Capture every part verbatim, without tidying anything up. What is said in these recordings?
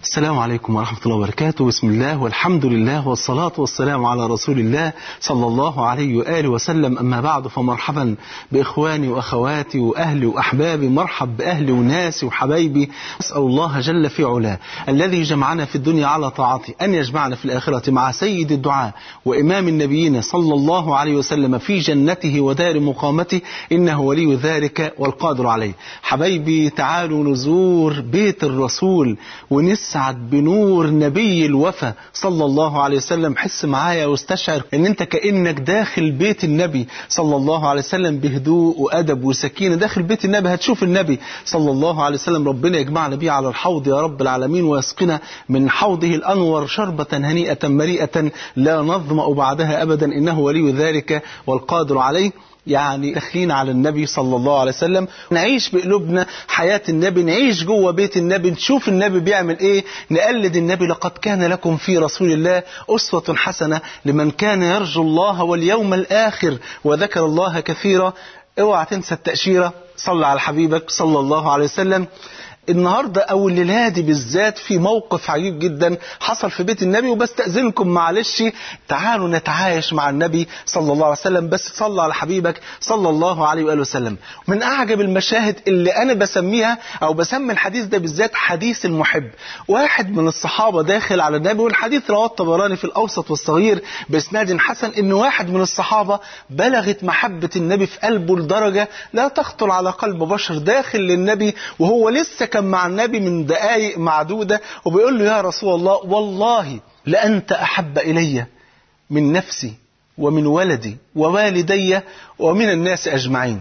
السلام عليكم ورحمة الله وبركاته. بسم الله والحمد لله والصلاة والسلام على رسول الله صلى الله عليه وآله وسلم. أما بعد، فمرحبا بإخواني وأخواتي وأهلي وأحبابي، مرحب بأهلي وناسي وحبايبي. أسأل الله جل في علاه الذي جمعنا في الدنيا على طاعته أن يجمعنا في الآخرة مع سيد الدعاء وإمام النبيين صلى الله عليه وسلم في جنته ودار مقامته، إنه ولي ذلك والقادر عليه. حبايبي، تعالوا نزور بيت الرسول ونس سعد بنور نبي الوفا صلى الله عليه وسلم. حس معايا واستشعر ان انت كأنك داخل بيت النبي صلى الله عليه وسلم بهدوء وأدب وسكينة. داخل بيت النبي هتشوف النبي صلى الله عليه وسلم. ربنا يجمعنا بيه على الحوض يا رب العالمين، ويسقنا من حوضه الأنور شربة هنيئة مريئة لا نظمأ بعدها أبدا، إنه ولي ذلك والقادر عليه. يعني داخلين على النبي صلى الله عليه وسلم، نعيش بقلوبنا حياة النبي، نعيش جوه بيت النبي، نشوف النبي بيعمل ايه، نقلد النبي. لقد كان لكم في رسول الله أسوة حسنة لمن كان يرجو الله واليوم الآخر وذكر الله كثيرا. اوعى تنسى التأشيرة، صلى على حبيبك صلى الله عليه وسلم. النهاردة أو الليلة دي بالذات في موقف عجيب جدا حصل في بيت النبي، وبستأذنكم معلش تعالوا نتعايش مع النبي صلى الله عليه وسلم. بس صلى على حبيبك صلى الله عليه وآله وسلم. من أعجب المشاهد اللي أنا بسميها أو بسمي الحديث ده بالذات حديث المحب. واحد من الصحابة داخل على النبي، والحديث رواه الطبراني في الأوسط والصغير بإسناد حسن، إن واحد من الصحابة بلغت محبة النبي في قلبه لدرجة لا تخطر على قلب بشر. داخل للنبي وهو لسه كان مع النبي من دقائق معدودة، وبيقول له: يا رسول الله، والله لأنت أحب إلي من نفسي ومن ولدي ووالدي ومن الناس أجمعين،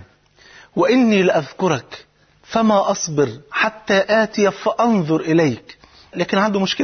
وإني لأذكرك فما أصبر حتى آتي فأنظر إليك. لكن عنده مشكلة،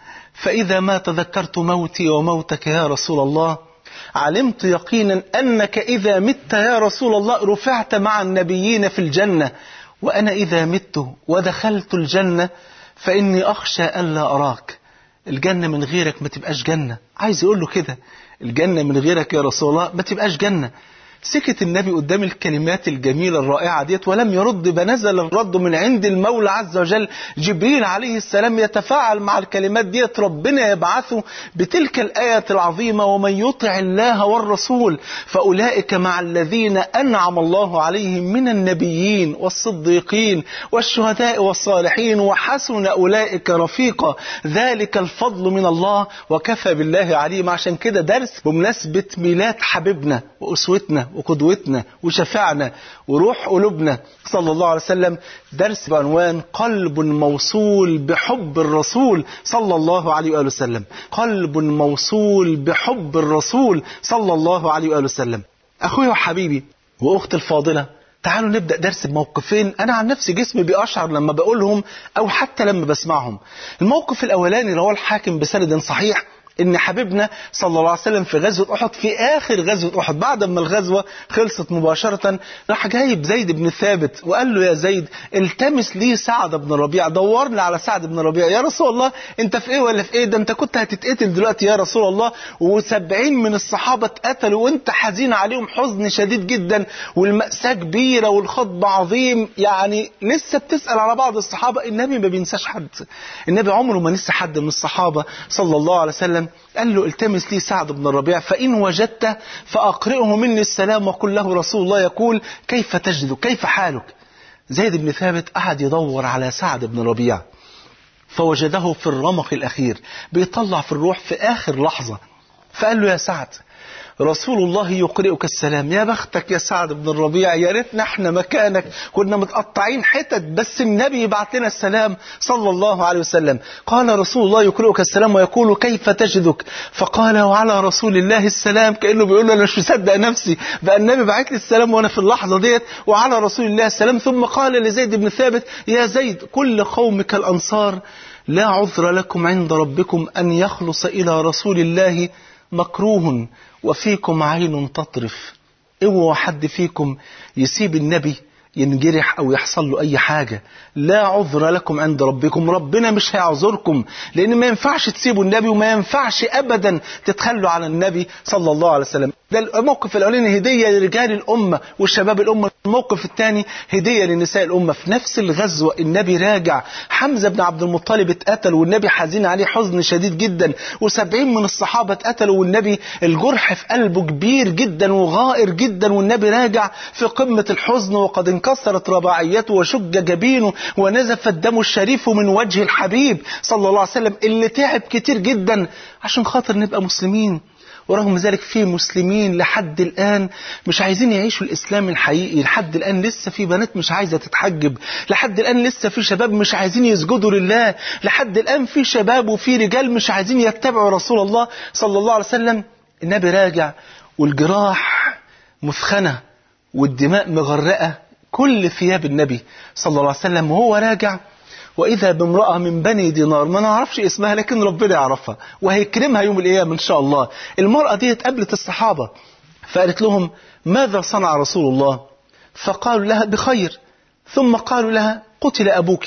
فإذا ما تذكرت موتي وموتك يا رسول الله علمت يقينا أنك إذا مت يا رسول الله رفعت مع النبيين في الجنة، وأنا إذا مت ودخلت الجنة فإني أخشى ألا أراك. الجنة من غيرك ما تبقاش جنة. عايز يقول له كده، الجنة من غيرك يا رسول الله ما تبقاش جنة. سكت النبي قدام الكلمات الجميلة الرائعة ديت ولم يرد، بنزل الرد من عند المولى عز وجل. جبريل عليه السلام يتفاعل مع الكلمات ديت، ربنا يبعثه بتلك الآية العظيمة: ومن يطع الله والرسول فأولئك مع الذين أنعم الله عليهم من النبيين والصديقين والشهداء والصالحين وحسن أولئك رفيقا، ذلك الفضل من الله وكفى بالله عليم. عشان كده درس بمناسبة ميلاد حبيبنا وأسوتنا وقدوتنا وشفاعنا وروح قلوبنا صلى الله عليه وسلم، درس بعنوان قلب موصول بحب الرسول صلى الله عليه وآله وسلم. قلب موصول بحب الرسول صلى الله عليه وآله وسلم. أخوي وحبيبي وأختي الفاضلة، تعالوا نبدأ درس بموقفين أنا عن نفسي جسمي بيقشعر لما بقولهم أو حتى لما بسمعهم. الموقف الأولاني رواه الحاكم بسند صحيح إن حبيبنا صلى الله عليه وسلم في غزوة أحد، في آخر غزوة أحد بعد ما الغزوة خلصت مباشرة، راح جايب زيد بن ثابت وقال له: يا زيد، التمس لي سعد بن ربيع، دورنا على سعد بن ربيع. يا رسول الله، انت في ايه ولا في ايه؟ ده انت كنت هتتقتل دلوقتي يا رسول الله، وسبعين من الصحابة اتقتلوا وانت حزين عليهم حزن شديد جدا، والمأساة كبيرة والخطب عظيم. يعني لسه بتسأل على بعض الصحابة. النبي ما بينساش حد، النبي عمره ما نسى حد من الصحابة صلى الله عليه وسلم. قال له: التمس لي سعد بن الربيع، فإن وجدته فأقرئه مني السلام وقل له رسول الله يقول كيف تجد، كيف حالك. زيد بن ثابت قعد يدور على سعد بن الربيع، فوجده في الرمق الأخير، بيطلع في الروح في آخر لحظة. فقال له: يا سعد، رسول الله يقرئك السلام. يا بختك يا سعد بن الربيع، يا ريتنا احنا مكانك كنا متقطعين حتت، بس النبي يبعت لنا السلام صلى الله عليه وسلم. قال: رسول الله يقرئك السلام ويقول كيف تجدك. فقال: وعلى رسول الله السلام. كأنه بيقول له: انا مش مصدق نفسي، بقى النبي بعت لي السلام وانا في اللحظة ديت، وعلى رسول الله السلام. ثم قال لزيد بن ثابت: يا زيد، كل قومك الأنصار لا عذر لكم عند ربكم أن يخلص إلى رسول الله مكروه وفيكم عين تطرف. اوعوا حد فيكم يسيب النبي ينجرح أو يحصل له أي حاجة. لا عذر لكم عند ربكم، ربنا مش هيعذركم، لأن ما ينفعش تسيبوا النبي وما ينفعش أبدا تتخلوا على النبي صلى الله عليه وسلم. ده الموقف الأولاني هدية لرجال الأمة وشباب الأمة، الموقف الثاني هدية لنساء الأمة. في نفس الغزوة النبي راجع، حمزة بن عبد المطلب اتقتل والنبي حزين عليه حزن شديد جدا، وسبعين من الصحابة اتقتلوا والنبي الجرح في قلبه كبير جدا وغائر جدا، والنبي راجع في قمة الحزن وقد انكسرت رباعيته وشج جبينه ونزف الدم الشريف من وجه الحبيب صلى الله عليه وسلم اللي تعب كتير جدا عشان خاطر نبقى مسلمين. ورغم ذلك في مسلمين لحد الآن مش عايزين يعيشوا الإسلام الحقيقي، لحد الآن لسه في بنات مش عايزة تتحجب، لحد الآن لسه في شباب مش عايزين يسجدوا لله، لحد الآن في شباب وفي رجال مش عايزين يتبعوا رسول الله صلى الله عليه وسلم. النبي راجع والجراح مثخنة والدماء مغرقة كل ثياب النبي صلى الله عليه وسلم، وهو راجع وإذا بامرأة من بني دينار، ما نعرفش اسمها لكن ربنا يعرفها وهيكرمها يوم القيامة إن شاء الله. المرأة دي قابلت الصحابة فقالت لهم ماذا صنع رسول الله؟ فقالوا لها بخير، ثم قالوا لها قتل أبوك،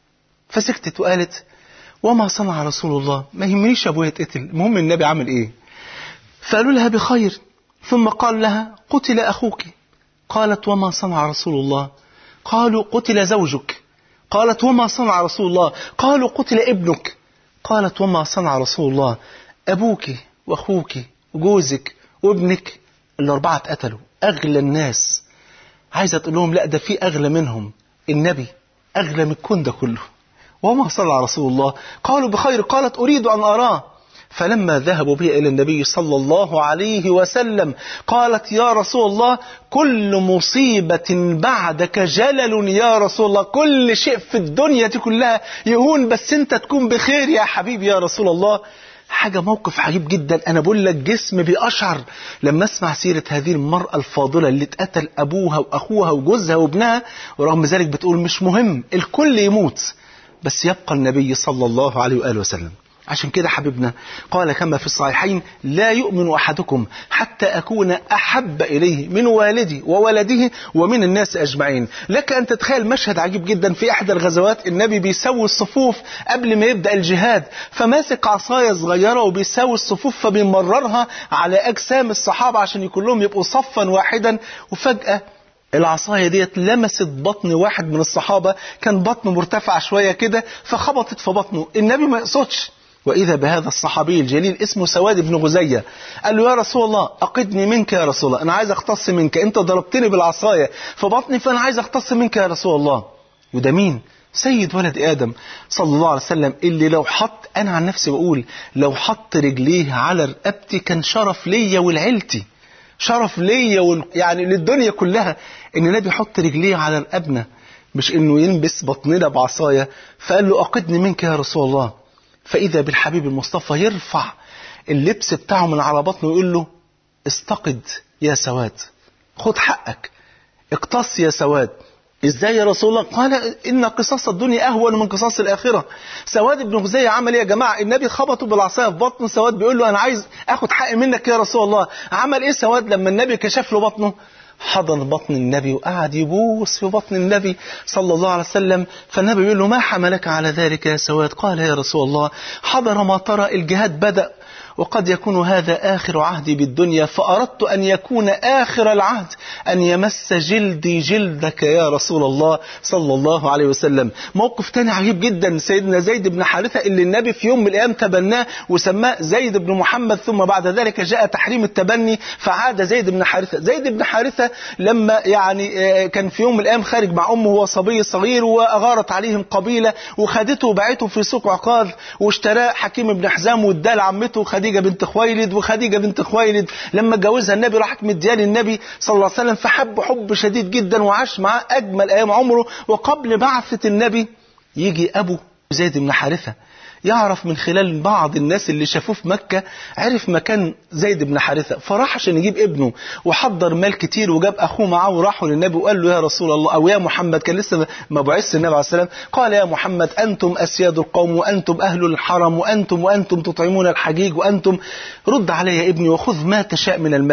فسكتت وقالت وما صنع رسول الله؟ ما يهمنيش أبويا يتقتل، المهم النبي عمل إيه؟ فقالوا لها بخير، ثم قالوا لها قتل أخوك، قالت وما صنع رسول الله؟ قالوا قتل زوجك، قالت وما صنع رسول الله؟ قالوا قتل ابنك، قالت وما صنع رسول الله؟ أبوك وأخوك وجوزك وابنك الأربعة اتقتلوا، أغلى الناس. عايزة تقول لهم لا ده في أغلى منهم، النبي أغلى من الكون ده كله، وما صنع رسول الله؟ قالوا بخير، قالت أريد أن أراه. فلما ذهبوا به إلى النبي صلى الله عليه وسلم قالت يا رسول الله كل مصيبة بعدك جلل يا رسول الله، كل شيء في الدنيا دي كلها يهون بس انت تكون بخير يا حبيبي يا رسول الله. حاجة موقف عجيب جدا، أنا بقول لك جسم بيقشعر لما أسمع سيرة هذه المرأة الفاضلة اللي اتقتل أبوها وأخوها وجوزها وابنها، ورغم ذلك بتقول مش مهم الكل يموت بس يبقى النبي صلى الله عليه وآله وسلم. عشان كده حبيبنا قال كما في الصحيحين لا يؤمن أحدكم حتى أكون أحب إليه من والدي وولده ومن الناس أجمعين. لك أن تتخيل مشهد عجيب جدا في إحدى الغزوات، النبي بيسوي الصفوف قبل ما يبدأ الجهاد، فماسك عصاية صغيرة وبيسوي الصفوف فبيمررها على أجسام الصحابة عشان كلهم يبقوا صفا واحدا، وفجأة العصاية ديت لمست بطن واحد من الصحابة، كان بطنه مرتفع شوية كده فخبطت في بطنه، النبي ما يقصدش، وإذا بهذا الصحابي الجليل اسمه سواد بن غزية قال له يا رسول الله أقدني منك يا رسول الله، أنا عايز أختص منك، أنت ضربتني بالعصاية في بطني فأنا عايز أختص منك يا رسول الله. وده مين؟ سيد ولد آدم صلى الله عليه وسلم، اللي لو حط، أنا عن نفسي بقول لو حط رجليه على رقبتي كان شرف ليا ولعيلتي، شرف ليا وال... يعني للدنيا كلها ان النبي يحط رجليه على رقبنا، مش انه يلبس بطننا بعصايه. فقال له اقدني منك يا رسول الله، فاذا بالحبيب المصطفى يرفع اللبس بتاعه من على بطنه ويقول له استقد يا سواد، خد حقك، اقتص يا سواد. ازاي يا رسول الله؟ قال ان قصاص الدنيا اهون من قصاص الاخره. سواد بن غزية عمل ايه يا جماعه؟ النبي خبطه بالعصايه في بطن سواد بيقول له انا عايز اخد حقي منك يا رسول الله. عمل ايه سواد لما النبي كشف له بطنه؟ حضن بطن النبي وقعد يبوس في بطن النبي صلى الله عليه وسلم. فالنبي يقول له ما حملك على ذلك يا سواد؟ قال يا رسول الله حضر ما ترى، الجهاد بدأ وقد يكون هذا آخر عهدي بالدنيا، فأردت أن يكون آخر العهد أن يمس جلدي جلدك يا رسول الله صلى الله عليه وسلم. موقف تاني عجيب جدا، سيدنا زيد بن حارثة اللي النبي في يوم من الأيام تبناه وسماه زيد بن محمد، ثم بعد ذلك جاء تحريم التبني فعاد زيد بن حارثة. زيد بن حارثة لما يعني كان في يوم من الأيام خارج مع أمه وهو صبي صغير وأغارت عليهم قبيلة وخدته وباعته في سوق عكاظ، واشتراه حكيم بن حزام واداه لعمته خديجة بنت خويلد، وخديجة بنت خويلد لما اتجوزها النبي راحت مديان النبي صلى الله عليه وسلم، فحب حب شديد جدا وعاش معاه أجمل أيام عمره. وقبل بعثة النبي يجي أبو زيد بن حارثة يعرف من خلال بعض الناس اللي شافوه في مكة، عرف مكان زيد بن حارثة، فراح عشان يجيب ابنه وحضر مال كتير وجاب أخوه معاه وراحوا للنبي وقال له يا رسول الله أو يا محمد، كان لسه ما بعث النبي عليه السلام، قال يا محمد أنتم أسياد القوم وأنتم أهل الحرم وأنتم وأنتم تطعمون الحجيج وأنتم، رد علي يا ابني وخذ ما تشاء من المال.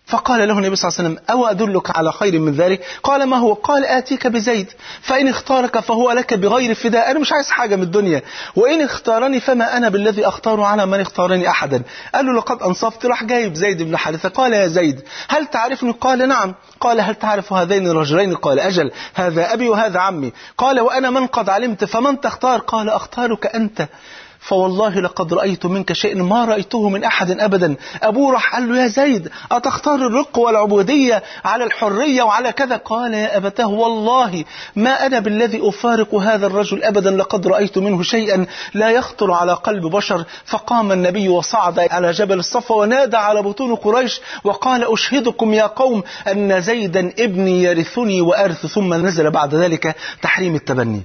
فقال له النبي صلى الله عليه وسلم أو أدلك على خير من ذلك؟ قال ما هو؟ قال آتيك بزيد فإن اختارك فهو لك بغير فداء، أنا مش عايز حاجة من الدنيا، وإن اختارني فما أنا بالذي أختار على من اختارني أحدا. قال له لقد أنصفت. راح جايب زيد بن حارثة. قال يا زيد هل تعرفني؟ قال نعم. قال هل تعرف هذين الرجلين؟ قال أجل، هذا أبي وهذا عمي. قال وأنا من قد علمت فمن تختار؟ قال أختارك أنت، فوالله لقد رأيت منك شيئا ما رأيته من أحد أبدا. أبوه راح قال له يا زيد أتختار الرق والعبودية على الحرية وعلى كذا؟ قال يا أبتاه والله ما أنا بالذي أفارق هذا الرجل أبدا، لقد رأيت منه شيئا لا يخطر على قلب بشر. فقام النبي وصعد على جبل الصفا ونادى على بطون قريش وقال أشهدكم يا قوم أن زيدا ابني يرثني وأرث. ثم نزل بعد ذلك تحريم التبني.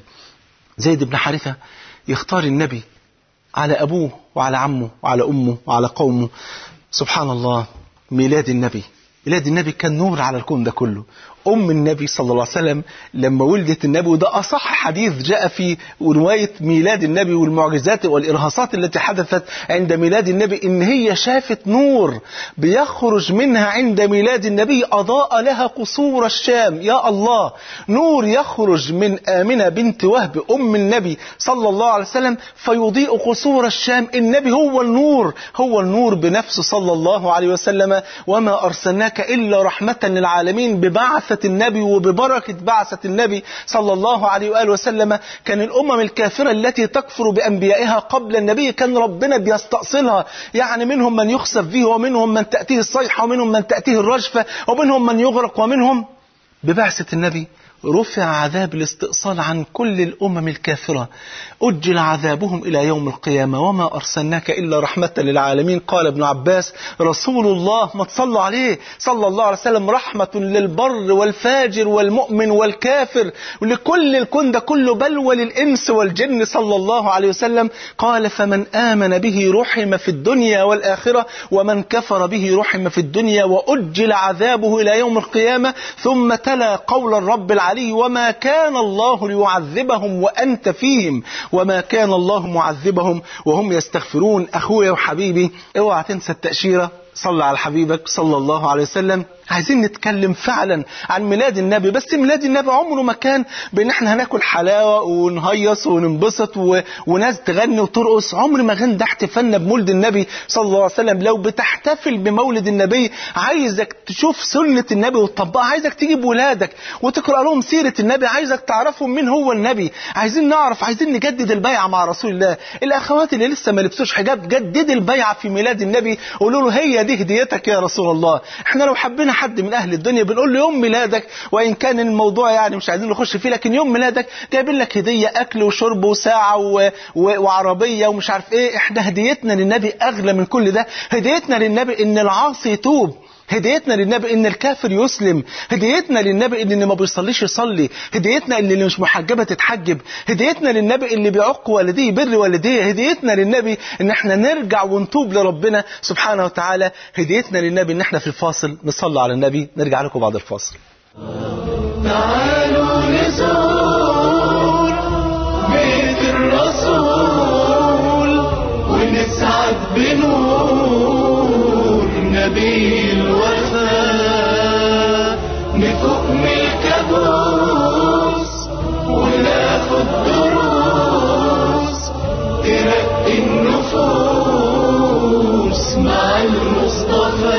زيد بن حارثة يختار النبي على أبوه وعلى عمه وعلى أمه وعلى قومه. سبحان الله، ميلاد النبي ميلاد النبي كان نور على الكون ده كله. أم النبي صلى الله عليه وسلم لما ولدت النبي، وده أصح حديث جاء في رواية ميلاد النبي والمعجزات والإرهاصات التي حدثت عند ميلاد النبي، إن هي شافت نور بيخرج منها عند ميلاد النبي أضاء لها قصور الشام. يا الله، نور يخرج من آمنة بنت وهب أم النبي صلى الله عليه وسلم فيضيء قصور الشام. النبي هو النور، هو النور بنفسه صلى الله عليه وسلم. وما أرسلناك إلا رحمة للعالمين. ببعث النبي وببركة بعثة النبي صلى الله عليه وآله وسلم كان الأمم الكافرة التي تكفر بأنبيائها قبل النبي كان ربنا بيستأصلها، يعني منهم من يخسف فيه ومنهم من تأتيه الصيحة ومنهم من تأتيه الرجفة ومنهم من يغرق ومنهم. ببعثة النبي رفع عذاب الاستئصال عن كل الأمم الكافرة، أجل عذابهم إلى يوم القيامة. وما أرسلناك إلا رحمة للعالمين. قال ابن عباس رسول الله ما تصلوا عليه صلى الله عليه وسلم رحمة للبر والفاجر والمؤمن والكافر ولكل الكون ده كله، بل وللإنس والجن صلى الله عليه وسلم. قال فمن آمن به رحم في الدنيا والآخرة ومن كفر به رحم في الدنيا وأجل عذابه إلى يوم القيامة. ثم تلا قول الرب العالمين وما كان الله ليعذبهم وأنت فيهم وما كان الله معذبهم وهم يستغفرون. أخويا وحبيبي اوعى تنسى التأشيرة، صلى على حبيبك صلى الله عليه وسلم. عايزين نتكلم فعلا عن ميلاد النبي، بس ميلاد النبي عمره ما كان بان احنا هناكل حلاوه ونهيص وننبسط و... وناس تغني وترقص. عمر ما كان ده احتفالنا بمولد النبي صلى الله عليه وسلم. لو بتحتفل بمولد النبي عايزك تشوف سنه النبي وتطبقها، عايزك تجيب ولادك وتقرا لهم سيره النبي، عايزك تعرفهم مين هو النبي. عايزين نعرف، عايزين نجدد البيعه مع رسول الله. الاخوات اللي لسه ما لبسوش حجاب جدد البيعه في ميلاد النبي، قولوا له هي دي هديتك يا رسول الله. احنا لو حبينا حد من اهل الدنيا بنقول له يوم ميلادك، وان كان الموضوع يعني مش عايزين نخش فيه، لكن يوم ميلادك جايبين لك هديه اكل وشرب وساعه و... و... وعربيه ومش عارف ايه. احنا هديتنا للنبي اغلى من كل ده. هديتنا للنبي ان العاصي يتوب، هديتنا للنبي ان الكافر يسلم، هديتنا للنبي ان اللي ما بيصليش يصلي، هديتنا ان اللي مش محجبه تتحجب، هديتنا للنبي اللي بيعق والديه يبر والديه، هديتنا للنبي ان احنا نرجع ونتوب لربنا سبحانه وتعالى، هديتنا للنبي ان احنا في الفاصل نصلي على النبي. نرجع لكم بعد الفاصل. تعالوا نزور بيت الرسول ونسعد بنور نبي الوفاء، نفوق من الكابوس وناخد دروس ترقي النفوس مع المصطفى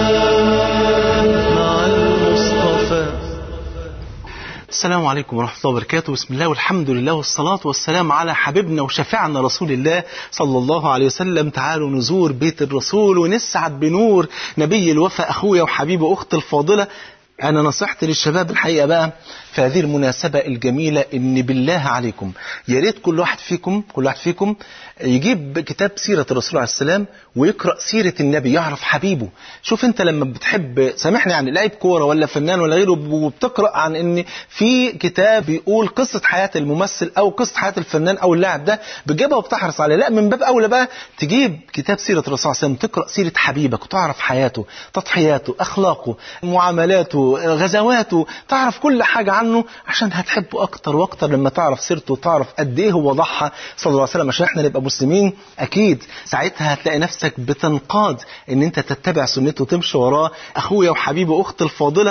مع المصطفى. السلام عليكم ورحمة الله وبركاته. بسم الله والحمد لله والصلاة والسلام على حبيبنا وشفيعنا رسول الله صلى الله عليه وسلم. تعالوا نزور بيت الرسول ونسعد بنور نبي الوفاء. أخويا وحبيبي وأختي الفاضلة، أنا نصيحتي للشباب الحقيقة بقى في هذه المناسبة الجميلة إن بالله عليكم يا ريت كل واحد فيكم كل واحد فيكم يجيب كتاب سيرة الرسول عليه السلام ويقرأ سيرة النبي، يعرف حبيبه. شوف أنت لما بتحب، سامحني يعني، لاعب كورة ولا فنان ولا غيره، وبتقرأ عن إن في كتاب بيقول قصة حياة الممثل أو قصة حياة الفنان أو اللاعب ده، بتجيبها وبتحرص عليها. لا، من باب أولى بقى تجيب كتاب سيرة الرسول عليه السلام، تقرأ سيرة حبيبك وتعرف حياته، تضحياته، أخلاقه، معاملاته، حياته، غزواته، تعرف كل حاجة عنه عشان هتحبه أكتر وأكتر لما تعرف سيرته وتعرف قد إيه هو ضحى صلى الله عليه وسلم عشان إحنا نبقى مسلمين. أكيد ساعتها هتلاقي نفسك بتنقاد إن أنت تتبع سنته وتمشي وراه. أخويا وحبيبي وأختي الفاضلة،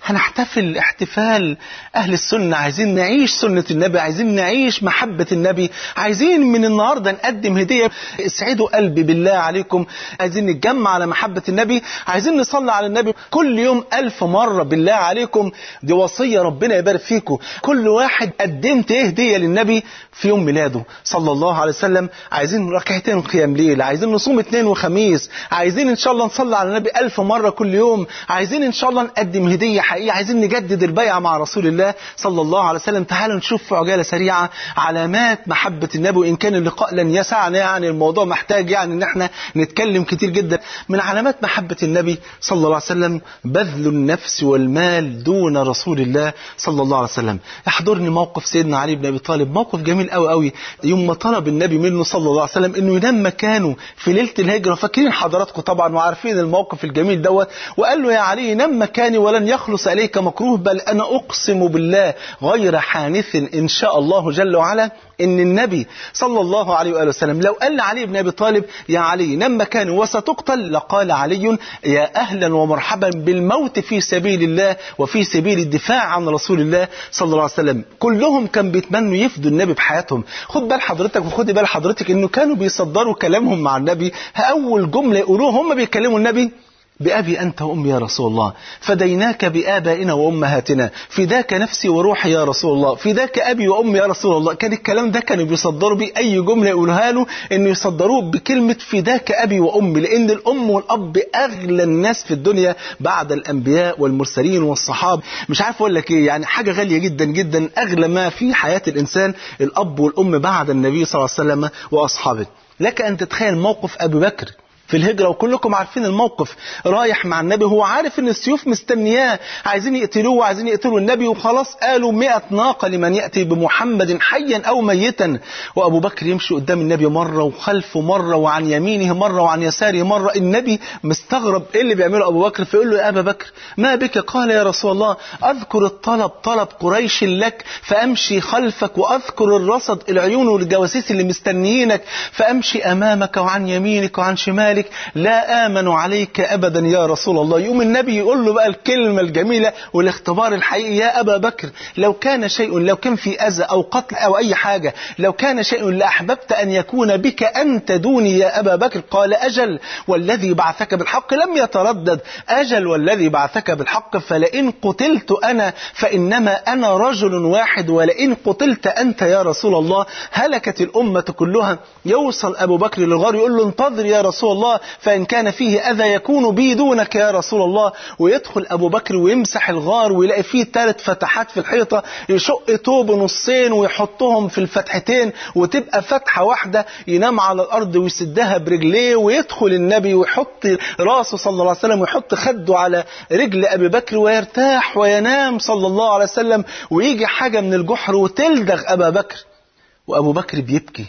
هنحتفل احتفال أهل السنة، عايزين نعيش سنة النبي، عايزين نعيش محبة النبي، عايزين من النهاردة نقدم هدية. اسعدوا قلبي بالله عليكم، عايزين نتجمع على محبة النبي، عايزين نصلي على النبي كل يوم ألف مرة بالله عليكم. دي وصية ربنا يبارك فيكم. كل واحد قدمت ايه هدية للنبي في يوم ميلاده صلى الله عليه وسلم. عايزين ركعتين قيام ليل، عايزين نصوم اثنين وخميس، عايزين ان شاء الله نصلي على النبي ألف مرة كل يوم، عايزين ان شاء الله نقدم هدية حقيقية، عايزين نجدد البيعة مع رسول الله صلى الله عليه وسلم. تعالوا نشوف في عجالة سريعة علامات محبة النبي، وإن كان اللقاء لن يسعنا، يعني الموضوع محتاج يعني ان احنا نتكلم كتير جدا. من علامات محبة النبي صلى الله عليه وسلم بذل النفس والمال دون رسول الله صلى الله عليه وسلم. يحضرني موقف سيدنا علي بن أبي طالب، موقف جميل قوي قوي، يوم ما طلب النبي منه صلى الله عليه وسلم انه ينام مكانه في ليلة الهجرة. فاكرين حضراتكم طبعا وعارفين الموقف الجميل دوت، وقال له يا علي نام مكاني ولن يخلص عليك مكروه، بل أنا أقسم بالله غير حانث إن شاء الله جل وعلا إن النبي صلى الله عليه وآله وسلم لو قال لعلي بن أبي طالب يا علي نام مكانه وستقتل، لقال علي يا أهلا ومرحبا بالموت في سبيل الله وفي سبيل الدفاع عن رسول الله صلى الله عليه وسلم. كلهم كان بيتمنوا يفدوا النبي بحياتهم. خد بال حضرتك وخد بال حضرتك إنه كانوا بيصدروا كلامهم مع النبي، أول جملة يقولوها هم بيكلموا النبي بأبي أنت وأمي يا رسول الله، فديناك بآبائنا وأمهاتنا، فداك نفسي وروحي يا رسول الله، فداك أبي وأمي يا رسول الله. كان الكلام ده كانوا بيصدروا بيه أي جملة يقولها له إنه يصدروه بكلمة فداك أبي وأمي، لأن الأم والأب أغلى الناس في الدنيا بعد الأنبياء والمرسلين والصحابة. مش عارف أقول لك إيه، يعني حاجة غالية جدا جدا، أغلى ما في حياة الإنسان الأب والأم بعد النبي صلى الله عليه وسلم وأصحابه. لك أن تتخيل موقف أبي بكر في الهجرة، وكلكم عارفين الموقف، رايح مع النبي، هو عارف ان السيوف مستنياه، عايزين يقتلوه وعايزين يقتلوا النبي، وخلاص قالوا مئة ناقة لمن يأتي بمحمد حيا أو ميتا. وأبو بكر يمشي قدام النبي مرة وخلفه مرة وعن يمينه مرة وعن يساره مرة. النبي مستغرب ايه اللي بيعمله أبو بكر، فيقول له يا أبا بكر ما بك؟ قال يا رسول الله أذكر الطلب طلب قريش لك فأمشي خلفك، وأذكر الرصد العيون والجواسيس اللي مستنيينك فأمشي أمامك وعن يمينك وعن شمالك، لا آمن عليك أبدا يا رسول الله. يوم النبي يقول له بقى الكلمة الجميلة والاختبار الحقيقي، يا أبا بكر لو كان شيء، لو كان في أذى أو قتل أو أي حاجة، لو كان شيء لأحببت أن يكون بك أنت دوني يا أبا بكر. قال أجل والذي بعثك بالحق، لم يتردد، أجل والذي بعثك بالحق، فلئن قتلت أنا فإنما أنا رجل واحد، ولئن قتلت أنت يا رسول الله هلكت الأمة كلها. يوصل أبو بكر للغار يقول له انتظر يا رسول الله فإن كان فيه أذى يكون بي دونك يا رسول الله. ويدخل أبو بكر ويمسح الغار ويلاقي فيه ثلاث فتحات في الحيطة، يشق توب نصين ويحطهم في الفتحتين وتبقى فتحة واحدة، ينام على الأرض ويسدها برجليه، ويدخل النبي ويحط راسه صلى الله عليه وسلم ويحط خده على رجل أبي بكر ويرتاح وينام صلى الله عليه وسلم، ويجي حاجة من الجحر وتلدغ أبا بكر، وأبو بكر بيبكي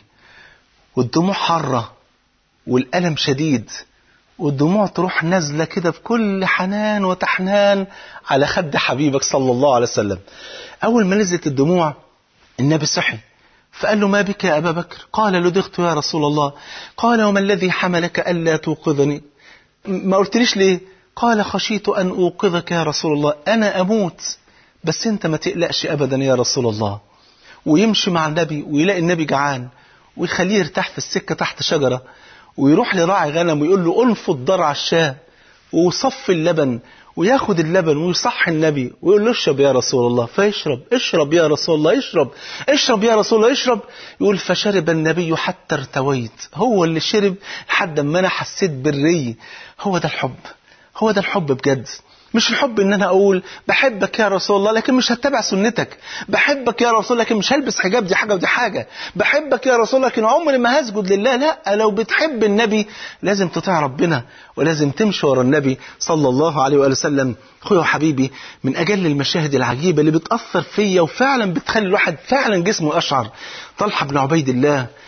والدموع حرة والألم شديد، والدموع تروح نازلة كده بكل حنان وتحنان على خد حبيبك صلى الله عليه وسلم. أول ما نزلت الدموع النبي صحي فقال له ما بك يا أبا بكر؟ قال لدغت يا رسول الله. قال وما الذي حملك ألا توقظني؟ ما قلتليش ليه؟ قال خشيت أن أوقظك يا رسول الله، أنا أموت بس أنت ما تقلقش أبدا يا رسول الله. ويمشي مع النبي ويلاقي النبي جعان ويخليه يرتاح في السكة تحت شجرة، ويروح لراعي غنم ويقول له انفض ضرع الشاة وصف اللبن، وياخد اللبن ويصح النبي ويقول له اشرب يا رسول الله، فيشرب. اشرب يا رسول الله، اشرب اشرب يا رسول الله، اشرب. يقول فشرب النبي حتى ارتويت، هو اللي شرب لحد ما انا حسيت بالري. هو ده الحب، هو ده الحب بجد. مش الحب ان انا اقول بحبك يا رسول الله لكن مش هتبع سنتك، بحبك يا رسول الله لكن مش هلبس حجاب، دي حاجة ودي حاجة، بحبك يا رسول الله لكن عمري ما هسجد لله. لا، لو بتحب النبي لازم تطيع ربنا ولازم تمشي ورا النبي صلى الله عليه وآله وسلم. اخويا وحبيبي، من اجل المشاهد العجيبة اللي بتأثر فيا وفعلا بتخلي الواحد فعلا جسمه أشعر، طلحة بن عبيد الله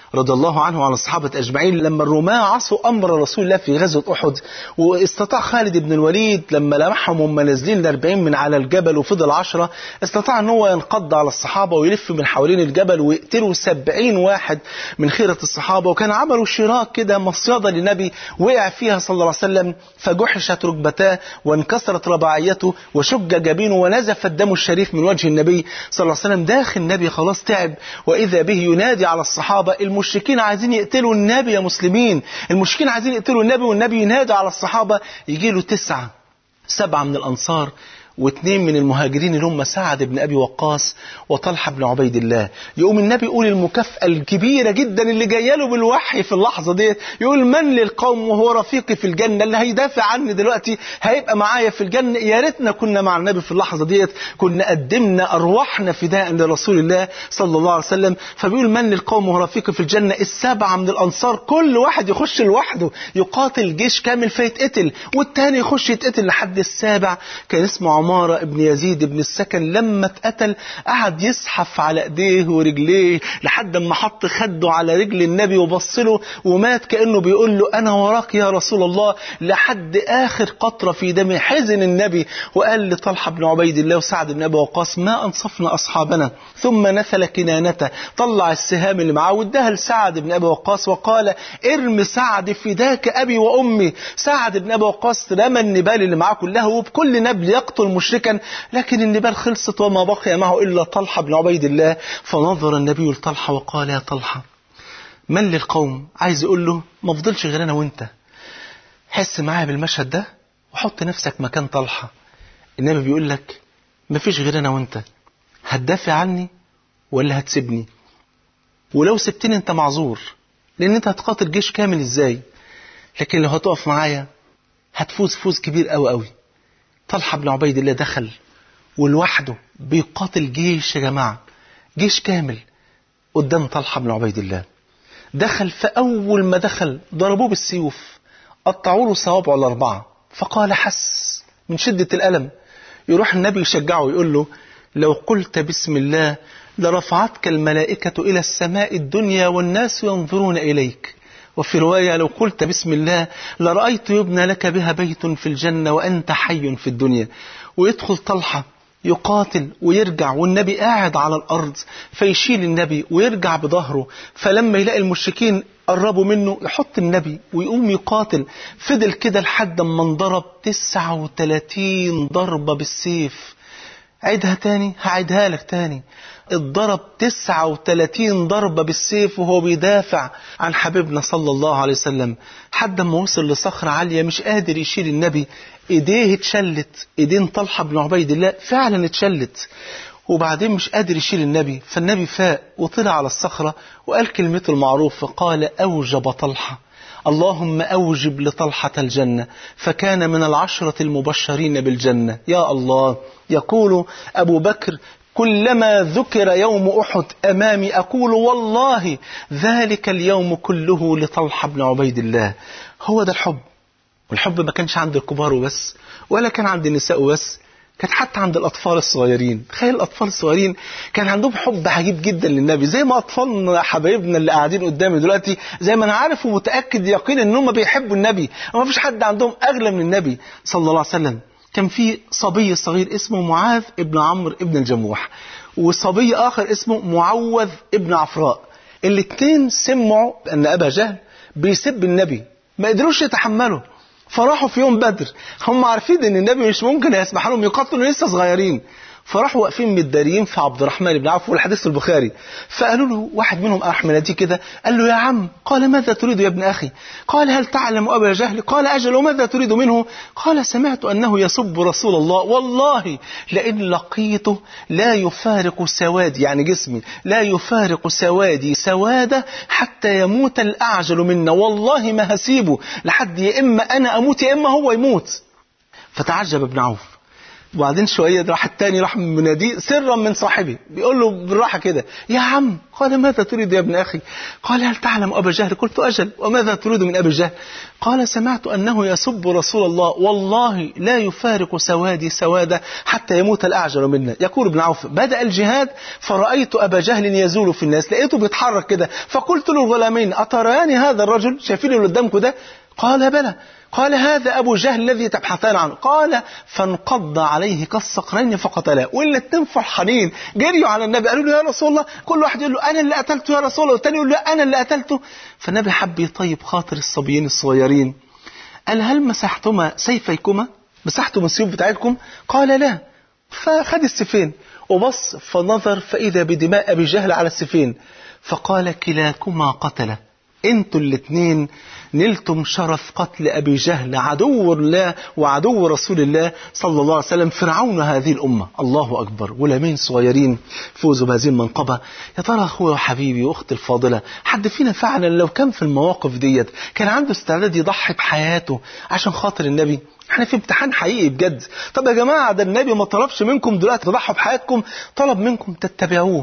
رضي الله عنه وعن الصحابة أجمعين لما الرومان عصوا أمر رسول الله في غزوة أحد، واستطاع خالد بن الوليد لما لمحهم هم نازلين الأربعين من على الجبل وفضل عشرة، استطاع أن هو ينقض على الصحابة ويلف من حوالين الجبل ويقتلوا سبعين واحد من خيرة الصحابة. وكان عملوا شراك كده مصيدة للنبي وقع فيها صلى الله عليه وسلم، فجحشت ركبتاه وانكسرت رباعيته وشج جبينه ونزف الدم الشريف من وجه النبي صلى الله عليه وسلم. داخل النبي خلاص تعب، وإذا به ينادي على الصحابة. المشركين عايزين يقتلوا النبي يا مسلمين، المشركين عايزين يقتلوا النبي، والنبي ينادي على الصحابة. يجي له تسعة سبعة من الأنصار واثنين من المهاجرين اللي هم سعد بن أبي وقاص وطلحة بن عبيد الله. يقوم النبي يقول المكافأة الكبيرة جدا اللي جايه له بالوحي في اللحظة دي، يقول من للقوم وهو رفيقي في الجنة، اللي هيدافع عني دلوقتي هيبقى معايا في الجنة. يا ريتنا كنا مع النبي في اللحظة دي، كنا قدمنا أرواحنا فداء لرسول الله صلى الله عليه وسلم. فبيقول من للقوم وهو رفيقي في الجنة. السبعة من الأنصار كل واحد يخش لوحده يقاتل جيش كامل فيتقتل، والتاني يخش يتقتل لحد السابع كان اسمه عمارة ابن يزيد ابن السكن. لما اتقتل قعد يزحف على ايديه ورجليه لحد ما حط خده على رجل النبي وبصله ومات كأنه بيقول له انا وراك يا رسول الله، لحد اخر قطرة في دمه. حزن النبي وقال لطلحة بن عبيد الله وسعد بن ابي وقاص ما انصفنا اصحابنا. ثم نثل كنانته، طلع السهام اللي معاه واداها لسعد بن ابي وقاص وقال ارم سعد فداك ابي وامي. سعد بن ابي وقاص رمى النبال اللي معاه كلها، وبكل نبل يقتل مشركا، لكن النبال خلصت وما بقي معه إلا طلحة بن عبيد الله. فنظر النبي لطلحة وقال يا طلحة من للقوم. عايز يقول له ما فضلش غير أنا وانت. حس معايا بالمشهد ده وحط نفسك مكان طلحة. النبي بيقول لك ما فيش غير أنا وانت، هتدافع عني ولا هتسيبني؟ ولو سبتني انت معذور، لأن انت هتقاتل جيش كامل ازاي، لكن لو هتقف معايا هتفوز فوز كبير قوي قوي. طلحة بن عبيد الله دخل ولوحده بيقاتل جيش يا جماعة، جيش كامل قدام طلحة بن عبيد الله. دخل، فأول ما دخل ضربوه بالسيوف، قطعوا له صوابعه الأربعة، فقال حس من شدة الألم. يروح النبي يشجعه ويقول له لو قلت بسم الله لرفعتك الملائكة إلى السماء الدنيا والناس ينظرون إليك. وفي رواية لو قلت بسم الله لرأيت يبنى لك بها بيت في الجنة وأنت حي في الدنيا. ويدخل طلحة يقاتل ويرجع والنبي قاعد على الأرض، فيشيل النبي ويرجع بظهره. فلما يلاقي المشركين قربوا منه يحط النبي ويقوم يقاتل. فضل كده لحد ما انضرب تسعة وثلاثين ضربة بالسيف. عيدها تاني، هعيدها لك تاني. اتضرب تسعة وثلاثين ضربة بالسيف وهو بيدافع عن حبيبنا صلى الله عليه وسلم، حد ما وصل لصخرة عالية مش قادر يشيل النبي. ايديه اتشلت، ايدين طلحة بن عبيد الله فعلا اتشلت، وبعدين مش قادر يشيل النبي. فالنبي فاق وطلع على الصخرة وقال كلمته المعروفة، قال أوجب طلحة اللهم أوجب لطلحة الجنة، فكان من العشرة المبشرين بالجنة. يا الله. يقول أبو بكر كلما ذكر يوم أحد أمامي أقول والله ذلك اليوم كله لطلحة بن عبيد الله. هو ده الحب. والحب ما كانش عند الكبار وبس، ولا كان عند النساء وبس، كانت حتى عند الأطفال الصغيرين. تخيل الأطفال الصغيرين كان عندهم حب عجيب جدا للنبي، زي ما أطفالنا حبايبنا اللي قاعدين قدامي دلوقتي، زي ما أنا عارف ومتأكد يقين إنهم بيحبوا النبي، وما فيش حد عندهم أغلى من النبي صلى الله عليه وسلم. كان في صبي صغير اسمه معاذ ابن عمرو ابن الجموح، وصبي آخر اسمه معوذ ابن عفراء. الاثنين سمعوا أن أبا جهل بيسب النبي، ما قدروش يتحملوا، فراحوا في يوم بدر. هم عارفين ان النبي مش ممكن يسمح لهم يقاتلوا لسه صغيرين، فراحوا واقفين متداريين في عبد الرحمن بن عوف، والحديث البخاري. فقالوا له واحد منهم احملتي كده، قال له يا عم. قال ماذا تريد يا ابن اخي؟ قال هل تعلم ابا جهل؟ قال اجل. وماذا تريد منه؟ قال سمعت انه يسب رسول الله، والله لئن لقيته لا يفارق سوادي، يعني جسمي لا يفارق سوادي سواده حتى يموت الاعجل منا، والله ما هسيبه لحد يا اما انا اموت يا اما هو يموت. فتعجب ابن عوف، وبعدين شوية راح التاني راح مناديه سرا من صاحبه بيقول له بالراحة كده يا عم. قال ماذا تريد يا ابن أخي؟ قال هل تعلم أبا جهل؟ قلت أجل. وماذا تريد من أبي جهل؟ قال سمعت أنه يسب رسول الله والله لا يفارق سوادي سوادا حتى يموت الأعجل منا. يقول ابن عوف بدأ الجهاد فرأيت أبا جهل يزول في الناس، لقيته بيتحرك كده فقلت للغلامين أتريان هذا الرجل شايفين اللي قدامكم ده؟ قال بلى. قال هذا أبو جهل الذي تبحثان عنه. قال فانقض عليه كالصقرين فقتلاه. والاتنين فرحانين جريوا على النبي قالوا له يا رسول الله، كل واحد يقول له أنا اللي قتلته يا رسول الله، والتاني يقول له أنا اللي قتلته. فالنبي حب يطيب خاطر الصبيين الصغيرين قال هل مسحتما سيفيكما؟ مسحتم السيوف بتاعتكم؟ قال لا. فخد السيفين وبص فنظر فإذا بدماء أبي جهل على السيفين فقال كلاكما قتله، انتوا الاثنين نلتم شرف قتل أبي جهل عدو الله وعدو رسول الله صلى الله عليه وسلم، فرعون هذه الأمة. الله أكبر. غلامين صغيرين فوزوا بهذه المنقبة. يا ترى أخويا وحبيبي وأختي الفاضلة، حد فينا فعلا لو كان في المواقف ديت كان عنده استعداد يضحي بحياته عشان خاطر النبي؟ احنا في امتحان حقيقي بجد. طب يا جماعة ده النبي ما طلبش منكم دلوقتي تضحوا بحياتكم، طلب منكم تتبعوه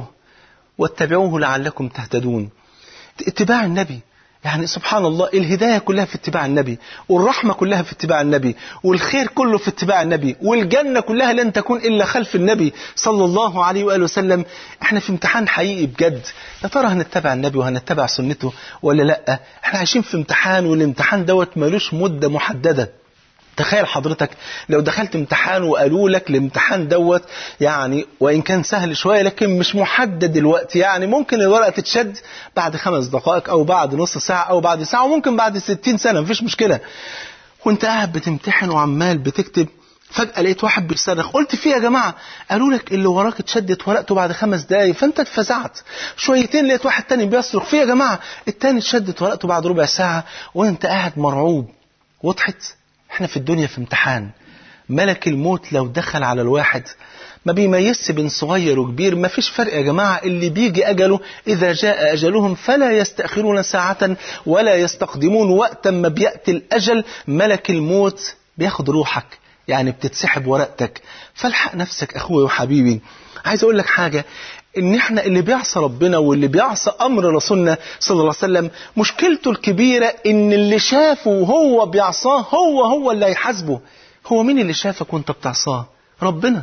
واتبعوه لعلكم تهتدون. اتباع النبي يعني سبحان الله الهداية كلها في اتباع النبي، والرحمة كلها في اتباع النبي، والخير كله في اتباع النبي، والجنة كلها لن تكون إلا خلف النبي صلى الله عليه وآله وسلم. احنا في امتحان حقيقي بجد. يا ترى هنتبع النبي وهنتبع سنته ولا لا؟ احنا عايشين في امتحان، والامتحان دوت مالوش مدة محددة. تخيل حضرتك لو دخلت امتحان وقالوا لك الامتحان دوت يعني وإن كان سهل شوية لكن مش محدد الوقت، يعني ممكن الورقة تتشد بعد خمس دقائق أو بعد نص ساعة أو بعد ساعة وممكن بعد ستين سنة، مفيش مشكلة. وانت قاعد بتمتحن وعمال بتكتب فجأة لقيت واحد بيصرخ، قلت فيه يا جماعة؟ قالوا لك اللي وراك اتشدت ورقته بعد خمس دقايق، فانت اتفزعت. شويتين لقيت واحد تاني بيصرخ، فيه يا جماعة؟ التاني اتشدت ورقته بعد ربع ساعة، وانت قاعد مرعوب. وضحت؟ احنا في الدنيا في امتحان. ملك الموت لو دخل على الواحد ما بيميزش بين صغير وكبير، ما فيش فرق يا جماعة. اللي بيجي أجله إذا جاء أجلهم فلا يستأخرون ساعة ولا يستقدمون. وقتا ما بيأتي الأجل ملك الموت بياخد روحك، يعني بتتسحب ورقتك. فالحق نفسك أخوي وحبيبي. عايز أقول لك حاجة، ان احنا اللي بيعصى ربنا واللي بيعصى امر رسولنا صلى الله عليه وسلم مشكلته الكبيرة ان اللي شافه وهو بيعصاه هو هو اللي هيحاسبه. هو مين اللي شافك وانت بتعصاه؟ ربنا.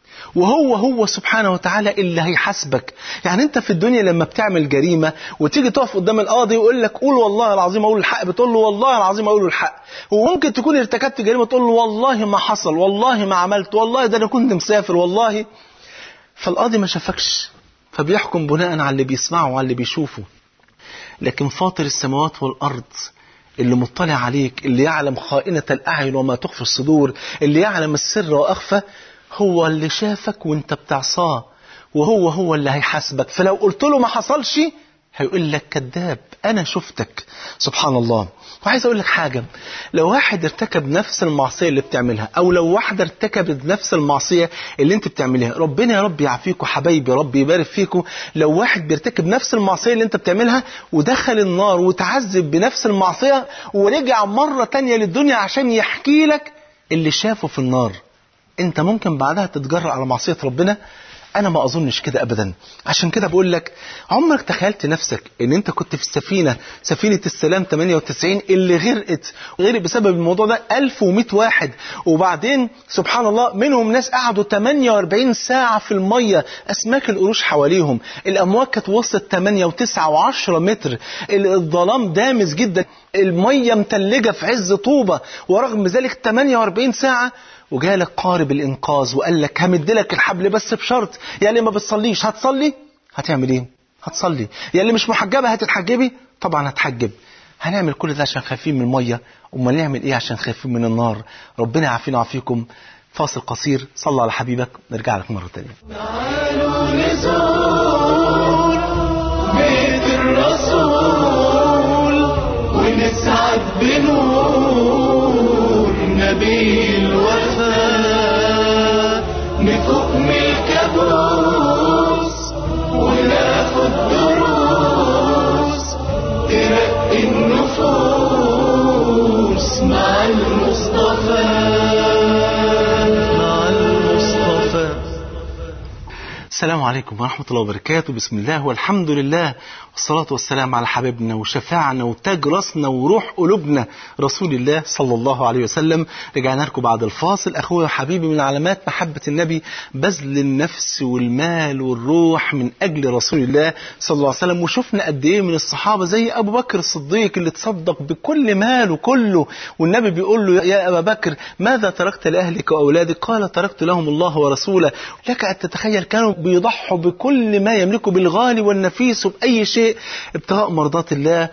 وهو هو سبحانه وتعالى اللي هيحاسبك. يعني انت في الدنيا لما بتعمل جريمة وتيجي تقف قدام القاضي ويقول لك قول والله العظيم اقول الحق، بتقول له والله العظيم اقول الحق. وممكن تكون ارتكبت جريمة تقول له والله ما حصل، والله ما عملت، والله ده انا كنت مسافر والله. فالقاضي ما شافكش فبيحكم بناء على اللي بيسمعه وعلى اللي بيشوفه. لكن فاطر السماوات والأرض اللي مطلع عليك، اللي يعلم خائنة الأعين وما تخفي الصدور، اللي يعلم السر وأخفى، هو اللي شافك وانت بتعصاه، وهو هو اللي هيحاسبك. فلو قلت له ما حصلش هيقول لك كذاب، أنا شفتك. سبحان الله. وعايز أقول لك حاجة، لو واحد ارتكب نفس المعصية اللي بتعملها، أو لو واحدة ارتكبت نفس المعصية اللي انت بتعملها، ربنا يا رب يعافيكم حبايبي، رب يبارك فيكم. لو واحد بيرتكب نفس المعصية اللي انت بتعملها ودخل النار وتعذب بنفس المعصية ورجع مرة تانية للدنيا عشان يحكي لك اللي شافه في النار، انت ممكن بعدها تتجرأ على معصية ربنا؟ أنا ما أظنش كده أبدا. عشان كده بقول لك، عمرك تخيلت نفسك إن أنت كنت في السفينة، سفينة السلام ثمانية وتسعين اللي غرقت، غرق بسبب الموضوع ده ألف ومئة واحد، وبعدين سبحان الله منهم ناس قعدوا ثمانية وأربعين ساعة في المية، أسماك القروش حواليهم، الأمواج كانت وصلت ثمانية وتسعة وعشرة متر، الظلام دامس جدا، المية متلجة في عز طوبة، ورغم ذلك ثمانية وأربعين ساعة وجالك قارب الإنقاذ وقال لك همدلك الحبل بس بشرط، يا اللي ما بتصليش هتصلي؟ هتعمل ايه؟ هتصلي. يا اللي مش محجبة هتتحجبي؟ طبعا هتحجب. هنعمل كل ده عشان خايفين من المية، امال نعمل ايه عشان خايفين من النار؟ ربنا يعافينا ويعافيكم. فاصل قصير، صلى على حبيبك، نرجع لك مرة تانية. تعالوا نزور بيت الرسول ونسعد بنور نبي الوفاء، نفوق من الكابوس وناخد دروس ترقي النفوس مع المصطفى، مع المصطفى. السلام عليكم ورحمة الله وبركاته. بسم الله والحمد لله والصلاة والسلام على حبيبنا وشفاعنا وتاج راسنا وروح قلوبنا رسول الله صلى الله عليه وسلم. رجعنا لكم بعد الفاصل. أخويا وحبيبي، من علامات محبة النبي بذل النفس والمال والروح من أجل رسول الله صلى الله عليه وسلم. وشفنا قد إيه من الصحابة زي أبو بكر الصديق اللي تصدق بكل ماله كله، والنبي بيقول له يا أبا بكر ماذا تركت لأهلك وأولادك؟ قال تركت لهم الله ورسوله. لك أن تتخيل كانوا بيضحوا بكل ما يملكوا بالغالي والنفيس وبأي شيء ابتغاء مرضات الله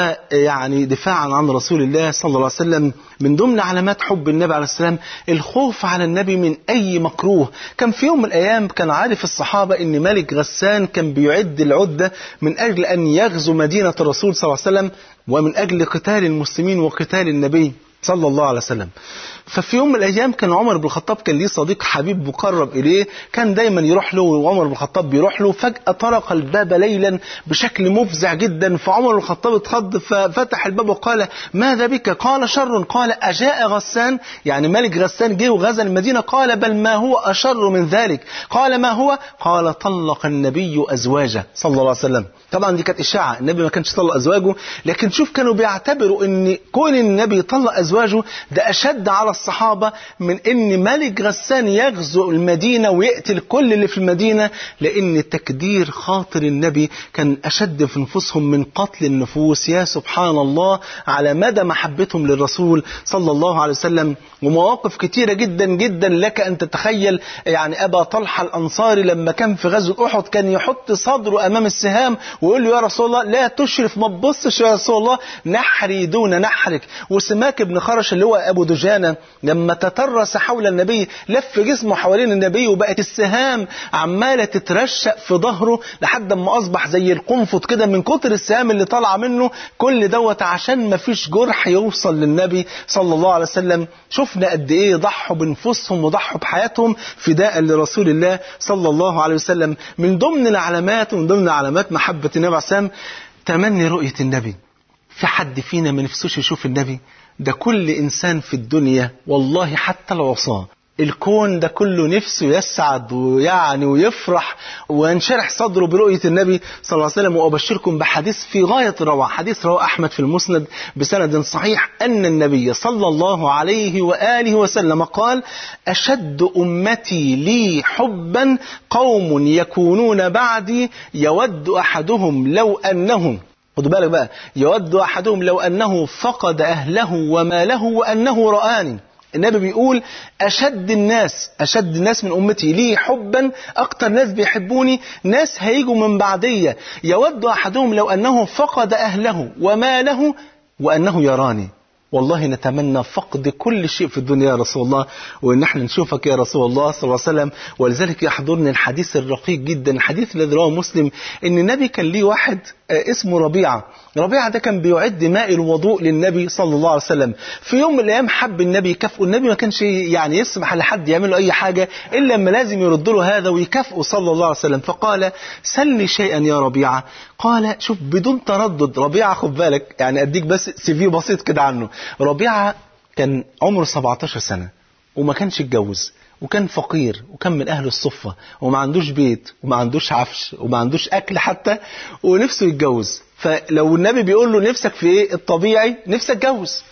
ويعني دفاعا عن رسول الله صلى الله عليه وسلم. من ضمن علامات حب النبي عليه السلام الخوف على النبي من أي مكروه. كان في يوم من الأيام كان عارف الصحابة إن ملك غسان كان بيعد العدة من أجل أن يغزو مدينة الرسول صلى الله عليه وسلم ومن أجل قتال المسلمين وقتال النبي صلى الله عليه وسلم. ففي يوم من الأيام كان عمر بن الخطاب كان ليه صديق حبيب مقرب إليه، كان دايما يروح له وعمر بن الخطاب بيروح له. فجأة طرق الباب ليلا بشكل مفزع جدا، فعمر بن الخطاب اتخض ففتح الباب وقال ماذا بك؟ قال شر. قال أجاء غسان؟ يعني ملك غسان جه وغزا المدينة؟ قال بل ما هو أشر من ذلك. قال ما هو؟ قال طلق النبي أزواجه صلى الله عليه وسلم. طبعا دي كانت إشاعة، النبي ما كانش طلق أزواجه، لكن شوف كانوا بيعتبروا ان كون النبي يطلق أزواجه ده أشد على الصحابة من ان ملك غسان يغزو المدينة ويقتل كل اللي في المدينة، لان تكدير خاطر النبي كان أشد في نفوسهم من قتل النفوس. يا سبحان الله على مدى محبتهم للرسول صلى الله عليه وسلم. ومواقف كتيرة جدا جدا لك أن تتخيل. يعني أبا طلحة الأنصاري لما كان في غزوة أحد كان يحط صدره أمام السهام ويقول له يا رسول الله لا تشرف، ما تبصش يا رسول الله، نحري دون نحرك. وسماك بن خرش اللي هو أبو دجانة لما تترس حول النبي لف جسمه حوالين النبي وبقت السهام عمالة تترشق في ظهره لحد ما أصبح زي القنفذ كده من كتر السهام اللي طالعة منه. كل دوت عشان ما فيش جرح يوصل للنبي صلى الله عليه وسلم. شفنا قد إيه ضحوا بنفسهم وضحوا بحياتهم فداء لرسول الله صلى الله عليه وسلم. من ضمن العلامات ومن ضمن علامات محبة النبي عليه السلام تمني رؤية النبي. في حد فينا ما نفسوش يشوف النبي؟ ده كل إنسان في الدنيا والله، حتى العصاة الكون ده كله نفسه يسعد ويعني ويفرح وينشرح صدره برؤية النبي صلى الله عليه وسلم. وأبشركم بحديث في غاية الروعة، حديث رواه أحمد في المسند بسند صحيح أن النبي صلى الله عليه وآله وسلم قال أشد أمتي لي حبا قوم يكونون بعدي يود أحدهم لو أنهم، خدوا بالك بقى، يود أحدهم لو أنه فقد أهله وماله وأنه رآني. النبي بيقول أشد الناس أشد الناس من أمتي لي حبا، أكتر ناس بيحبوني ناس هيجوا من بعدية يود أحدهم لو أنه فقد أهله وماله وأنه يراني. والله نتمنى فقد كل شيء في الدنيا يا رسول الله، وإن احنا نشوفك يا رسول الله صلى الله عليه وسلم. ولذلك يحضرني الحديث الرقيق جدا، الحديث الذي رواه مسلم، إن النبي كان ليه واحد اسمه ربيعة. ربيعة ده كان بيعد ماء الوضوء للنبي صلى الله عليه وسلم. في يوم من الأيام حب النبي يكافئه، النبي ما كانش يعني يسمح لحد يعمل له أي حاجة إلا لما لازم يرد له هذا ويكافئه صلى الله عليه وسلم. فقال سلني شيئا يا ربيعة. قال شوف بدون تردد، ربيعة خد بالك يعني أديك بس سيفي بسيط كده عنه. ربيعة كان عمره سبعتاشر سنة وما كانش اتجوز وكان فقير وكان من أهل الصفة وما عندوش بيت وما عندوش عفش وما عندوش أكل حتى ونفسه يتجوز. فلو النبي بيقول له نفسك في إيه الطبيعي؟ نفسك اتجوز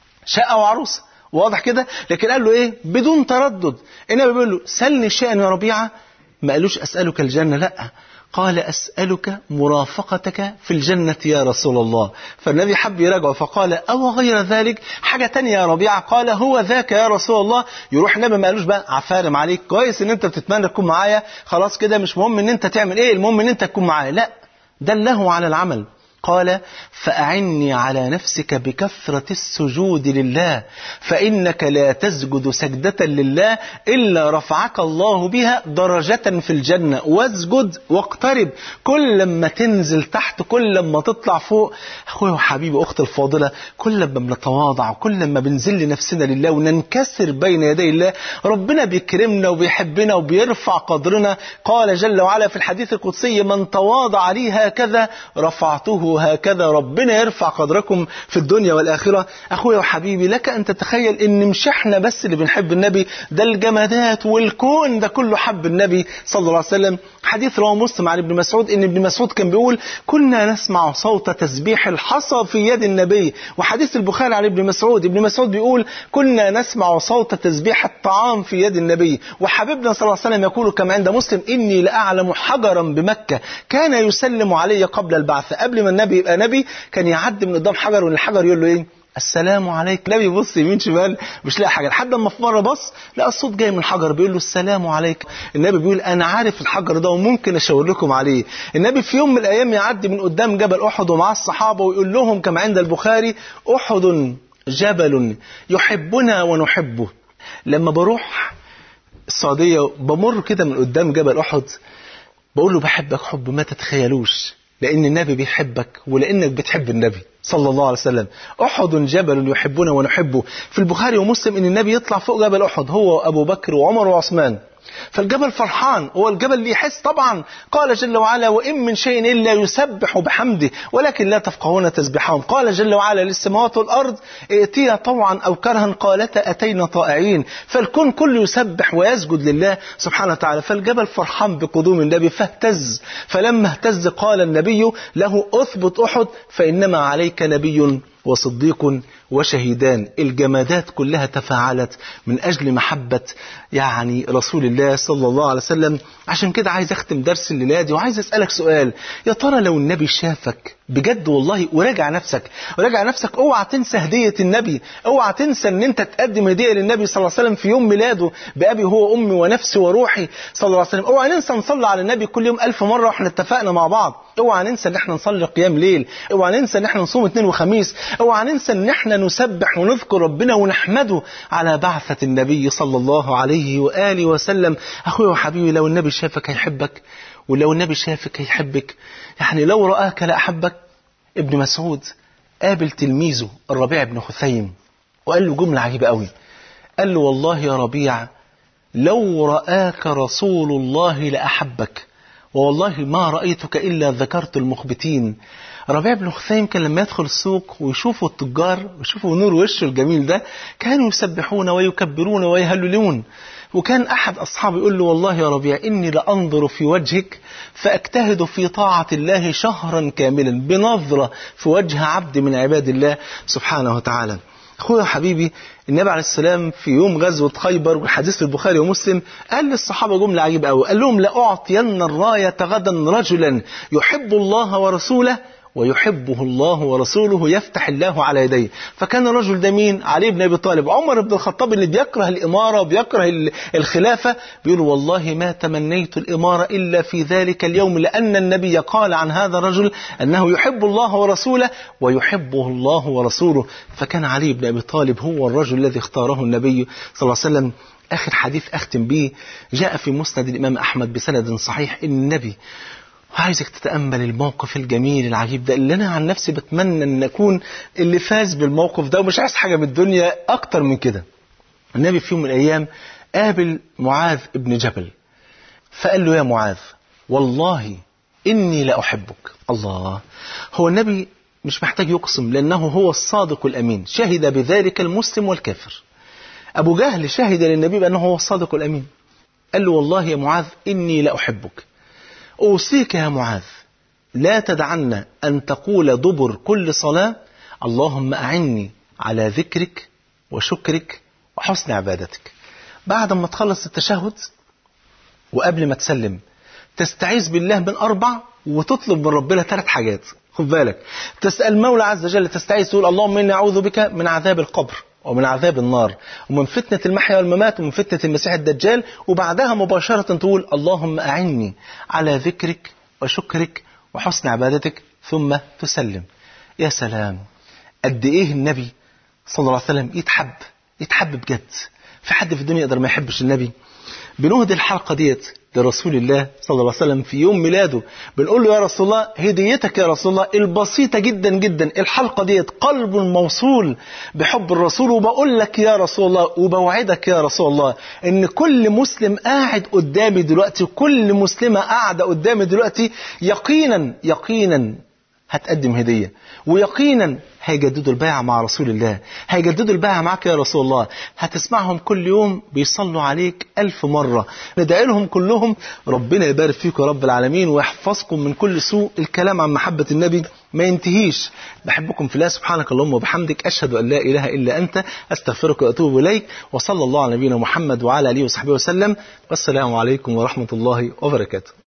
شقة وعروسة، واضح كده. لكن قال له إيه بدون تردد. النبي بيقول له سلني شيئا يا ربيعة. ما قالوش أسألك الجنة، لأ، قال أسألك مرافقتك في الجنة يا رسول الله. فالنبي حب يراجعه فقال أو غير ذلك، حاجة تانية يا ربيعة؟ قال هو ذاك يا رسول الله. يروح النبي ما قالوش بقى عفارم عليك، كويس ان انت بتتمنى تكون معايا، خلاص كده مش مهم ان انت تعمل ايه، المهم ان انت تكون معايا. لا، دله على العمل. قال فأعني على نفسك بكثرة السجود لله، فإنك لا تسجد سجدة لله إلا رفعك الله بها درجة في الجنة، واسجد واقترب. كل لما تنزل تحت كل لما تطلع فوق. أخوي وحبيبي أختي الفاضلة، كل لما بنتواضع وكل لما بنزل نفسنا لله وننكسر بين يدي الله ربنا بيكرمنا وبيحبنا وبيرفع قدرنا. قال جل وعلا في الحديث القدسي من تواضع لي هكذا رفعته تعيشوا هكذا ربنا يرفع قدركم في الدنيا والآخرة. أخويا وحبيبي، لك أن تتخيل إن مش إحنا بس اللي بنحب النبي، ده الجمادات والكون ده كله حب النبي صلى الله عليه وسلم. حديث رواه مسلم عن ابن مسعود إن ابن مسعود كان بيقول كنا نسمع صوت تسبيح الحصى في يد النبي. وحديث البخاري عن ابن مسعود ابن مسعود بيقول كنا نسمع صوت تسبيح الطعام في يد النبي. وحبيبنا صلى الله عليه وسلم يقول كما عند مسلم إني لأعلم حجرا بمكة كان يسلم علي قبل البعث. قبل ما النبي يبقى نبي كان يعدي من قدام حجر وان الحجر يقول له ايه؟ السلام عليك. النبي يبص يمين شمال مش لاقي حاجه، لحد ما في مره بص لقى الصوت جاي من الحجر بيقول له السلام عليك. النبي بيقول انا عارف الحجر ده وممكن اشاور لكم عليه. النبي في يوم من الايام يعدي من قدام جبل احد ومعاه الصحابه ويقول لهم كما عند البخاري احد جبل يحبنا ونحبه. لما بروح السعوديه بمر كده من قدام جبل احد بقول له بحبك حب ما تتخيلوش، لأن النبي بيحبك ولأنك بتحب النبي صلى الله عليه وسلم. أحد جبل يحبنا ونحبه. في البخاري ومسلم إن النبي يطلع فوق جبل أحد هو وأبو بكر وعمر وعثمان، فالجبل فرحان، هو الجبل اللي يحس طبعا. قال جل وعلا وإن من شيء إلا يسبح بحمده ولكن لا تفقهون تسبحهم. قال جل وعلا للسماوات والأرض ائتيا طوعا أو كرها قالتا أتينا طائعين. فالكون كله يسبح ويسجد لله سبحانه وتعالى. فالجبل فرحان بقدوم النبي فاهتز. فلما اهتز قال النبي له أثبت أحد فإنما عليك نبي وصديق وشهيدان. الجمادات كلها تفاعلت من أجل محبة يعني رسول الله صلى الله عليه وسلم. عشان كده عايز أختم درس الليلة دي وعايز أسألك سؤال، يا ترى لو النبي شافك بجد والله وراجع نفسك وراجع نفسك اوعى تنسى هدية النبي، اوعى تنسى ان انت تقدم هدية للنبي صلى الله عليه وسلم في يوم ميلاده بأبي هو أمي ونفسي وروحي صلى الله عليه وسلم. اوعى ننسى نصلي على النبي كل يوم ألف مرة واحنا اتفقنا مع بعض. اوعى ننسى ان احنا نصلي قيام ليل، اوعى ننسى ان احنا نصوم اثنين وخميس، اوعى ننسى ان احنا نسبح ونذكر ربنا ونحمده على بعثة النبي صلى الله عليه وآله وسلم. أخوي وحبيبي، لو النبي شافك هيحبك، ولو النبي شافك هيحبك. يعني لو رآك لأحبك. ابن مسعود قابل تلميذه الربيع بن خثيم وقال له جملة عجيبة قوي. قال له والله يا ربيع لو رآك رسول الله لأحبك والله ما رأيتك إلا ذكرت المخبتين. ربيع بن خثيم كان لما يدخل السوق ويشوفوا التجار ويشوفوا نور وشه الجميل ده كانوا يسبحون ويكبرون ويهللون. وكان أحد أصحابه يقول له والله يا ربيع إني لأنظر في وجهك فأجتهد في طاعة الله شهرا كاملا بنظرة في وجه عبد من عباد الله سبحانه وتعالى. أخويا حبيبي، النبي عليه السلام في يوم غزوة خيبر والحديث في البخاري ومسلم قال للصحابة جملة عجيبة قوي. قال لهم لأعطين الراية غدا رجلا يحب الله ورسوله ويحبه الله ورسوله يفتح الله على يديه. فكان الرجل ده مين؟ علي بن أبي طالب. عمر بن الخطاب اللي بيكره الإمارة وبيكره الخلافة بيقول والله ما تمنيت الإمارة إلا في ذلك اليوم لأن النبي قال عن هذا الرجل أنه يحب الله ورسوله ويحبه الله ورسوله. فكان علي بن أبي طالب هو الرجل الذي اختاره النبي صلى الله عليه وسلم. آخر حديث أختم به جاء في مسند الإمام أحمد بسند صحيح إن النبي، عايزك تتأمل الموقف الجميل العجيب ده اللي أنا عن نفسي بتمنى أن أكون اللي فاز بالموقف ده ومش عايز حاجة من الدنيا أكتر من كده. النبي في يوم من الأيام قابل معاذ ابن جبل فقال له يا معاذ والله إني لأحبك. الله، هو النبي مش محتاج يقسم لأنه هو الصادق الأمين، شهد بذلك المسلم والكافر. أبو جهل شهد للنبي بأنه هو الصادق الأمين. قال له والله يا معاذ إني لأحبك، أوصيك يا معاذ لا تدعن أن تقول دبر كل صلاة اللهم أعني على ذكرك وشكرك وحسن عبادتك. بعد ما تخلص التشهد وقبل ما تسلم تستعيذ بالله من أربع وتطلب من ربنا ثلاث حاجات. خد بالك، تسأل المولى عز وجل، تستعيذ تقول اللهم إني أعوذ بك من عذاب القبر ومن عذاب النار ومن فتنة المحيا والممات ومن فتنة المسيح الدجال. وبعدها مباشرة تقول اللهم أعني على ذكرك وشكرك وحسن عبادتك ثم تسلم. يا سلام، قد إيه النبي صلى الله عليه وسلم يتحب يتحب بجد. في حد في الدنيا يقدر ما يحبش النبي؟ بنهدي الحلقة ديت لرسول الله صلى الله عليه وسلم في يوم ميلاده، بنقول له يا رسول الله هديتك يا رسول الله البسيطة جدا جدا، الحلقة ديت قلب موصول بحب الرسول. وبقول لك يا رسول الله وبوعدك يا رسول الله ان كل مسلم قاعد قدامي دلوقتي وكل مسلمة قاعدة قدامي دلوقتي يقينا يقينا هتقدم هدية، ويقينا هيجددوا البيعة مع رسول الله، هيجددوا البيعة معك يا رسول الله. هتسمعهم كل يوم بيصلوا عليك ألف مرة، ندعي لهم كلهم ربنا يبارك فيكم يا رب العالمين ويحفظكم من كل سوء. الكلام عن محبة النبي ما ينتهيش. بحبكم في الله، سبحانك اللهم وبحمدك، أشهد أن لا إله إلا أنت، أستغفرك وأتوب إليك. وصلى الله على نبينا محمد وعلى آله وصحبه وسلم، والسلام عليكم ورحمة الله وبركاته.